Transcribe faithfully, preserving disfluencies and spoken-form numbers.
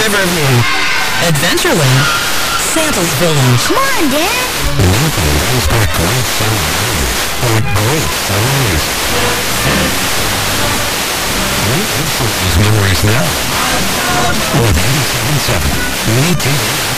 Riverview, Adventureland, Santa's Village. Come on, Dad. Welcome brings back great summer memories or great stories. Revisit these memories now with eighty-seven point seven.